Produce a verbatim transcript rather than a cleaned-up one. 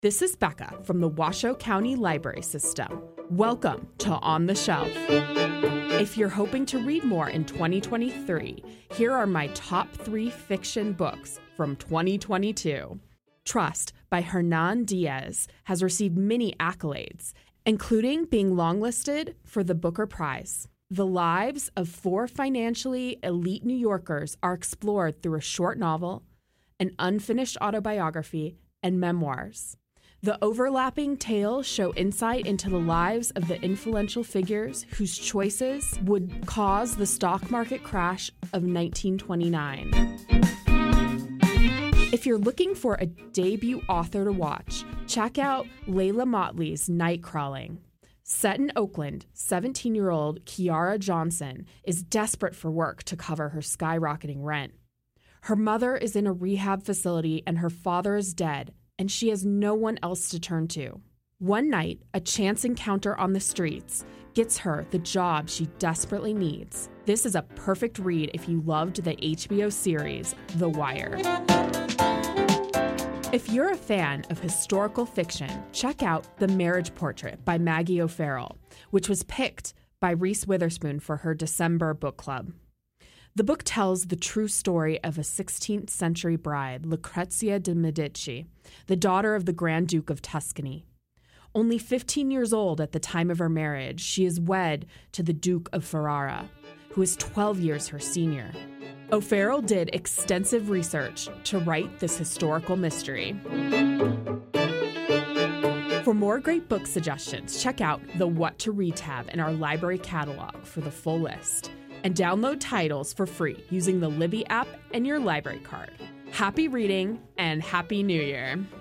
This is Becca from the Washoe County Library System. Welcome to On the Shelf. If you're hoping to read more in twenty twenty-three, here are my top three fiction books from twenty twenty-two. Trust by Hernan Diaz has received many accolades, including being longlisted for the Booker Prize. The lives of four financially elite New Yorkers are explored through a short novel, an unfinished autobiography, and memoirs. The overlapping tales show insight into the lives of the influential figures whose choices would cause the stock market crash of nineteen twenty-nine. If you're looking for a debut author to watch, check out Layla Motley's Night Crawling. Set in Oakland, seventeen-year-old Kiara Johnson is desperate for work to cover her skyrocketing rent. Her mother is in a rehab facility and her father is dead, and she has no one else to turn to. One night, a chance encounter on the streets gets her the job she desperately needs. This is a perfect read if you loved the H B O series, The Wire. If you're a fan of historical fiction, check out The Marriage Portrait by Maggie O'Farrell, which was picked by Reese Witherspoon for her December book club. The book tells the true story of a sixteenth century bride, Lucrezia de Medici, the daughter of the Grand Duke of Tuscany. Only fifteen years old at the time of her marriage, she is wed to the Duke of Ferrara, who is twelve years her senior. O'Farrell did extensive research to write this historical mystery. For more great book suggestions, check out the What to Read tab in our library catalog for the full list. And download titles for free using the Libby app and your library card. Happy reading and Happy New Year!